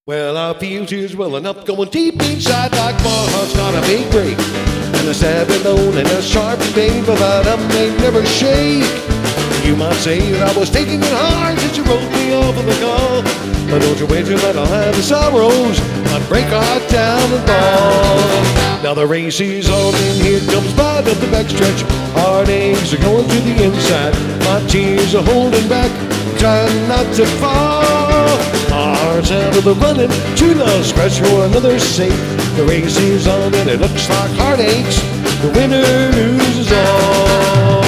Well, I feel tears welling up, going deep inside like my heart's got a big break. And a stabbing bone and a sharp pain, but that may never shake. You might say that I was taking it hard since you wrote me off of the call. But don't you wager that I'll have the sorrows, I'd break right down and fall. Now the race is on and here comes Bud up the backstretch. Heartaches are going to the inside, my tears are holding back, trying not to fall. Hearts out of the running, true love scratch for another's sake. The race is on and it looks like heartaches, the winner loses all.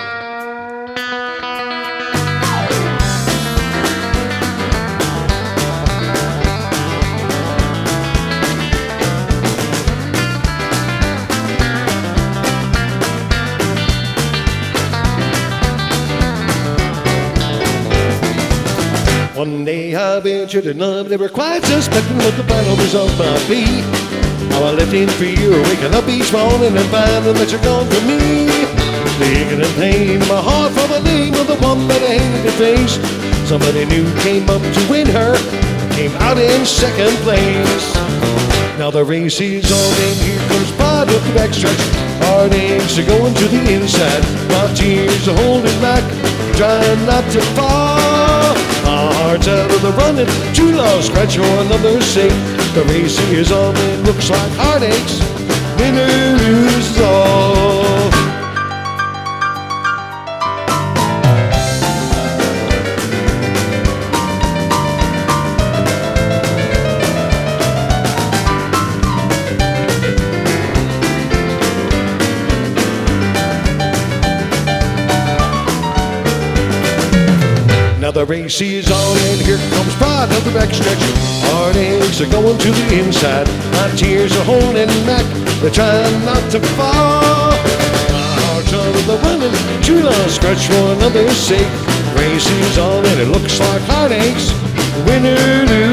One day I ventured in love, never quite suspecting what the final result might be. How I left in fear, waking up each morning and finding that you're gone from me. Digging and pain, my heart for the name of the one that I hated to face. Somebody new came up to win her, came out in second place. Now the race is on and here comes Bud up the backstretch. Heartaches are going to the inside, my tears are holding back, trying not to fall. Our hearts out of the running, true love scratch for another's sake. The race is on and looks like heartaches, winner loses all. Now the race is on and here comes Pride of the backstretch. Heartaches are going to the inside, my tears are holding back, they're trying not to fall. My heart's out of the running, true love scratch for another's sake. Race is on and it looks like heartaches, winner loses.